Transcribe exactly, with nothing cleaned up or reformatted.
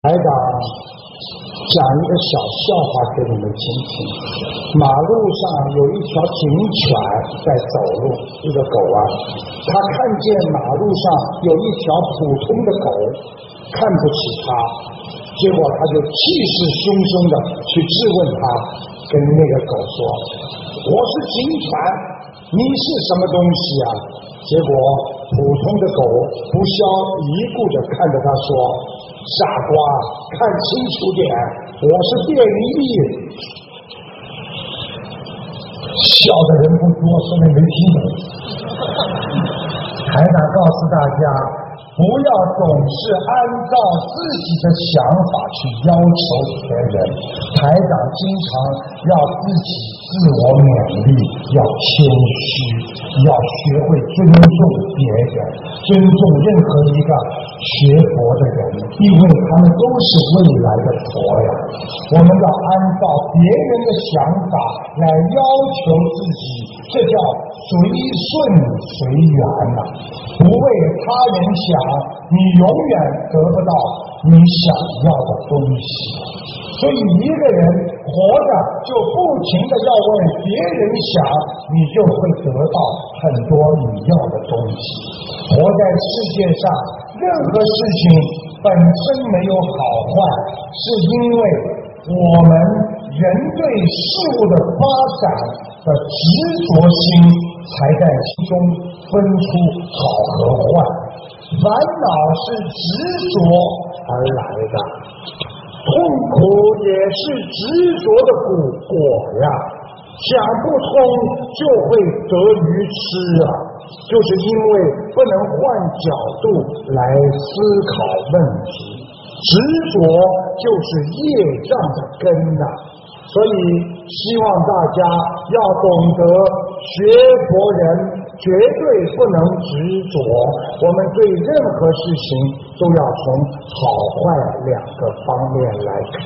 台长讲一个小笑话给你们听听。马路上有一条警犬在走路，一个狗啊，他看见马路上有一条普通的狗，看不起它，结果他就气势汹汹的去质问他，跟那个狗说：“我是警犬，你是什么东西啊？”结果普通的狗不消一顾着看着他说：“傻瓜，看清楚点，我是便利。”笑的人不多，说明没听懂。台长告诉大家，不要总是按照自己的想法去要求别人。台长经常要自己自我勉励，要谦虚，要学会尊重别人，尊重任何一个学佛的人，因为他们都是未来的佛呀。我们要按照别人的想法来要求自己，这叫随顺随缘呐、啊。不为他人想，你永远得不到你想要的东西。所以一个人活着就不停的要为别人想，你就会得到很多你要的东西。活在世界上，任何事情本身没有好坏，是因为我们人对事物的发展的执着心，才在其中分出好和坏。烦恼是执着而来的，痛苦也是执着的果呀。想不通就会得愚痴啊，就是因为不能换角度来思考问题。执着就是业障的根呐、啊，所以希望大家要懂得学佛人绝对不能执着，我们对任何事情都要从好坏两个方面来看。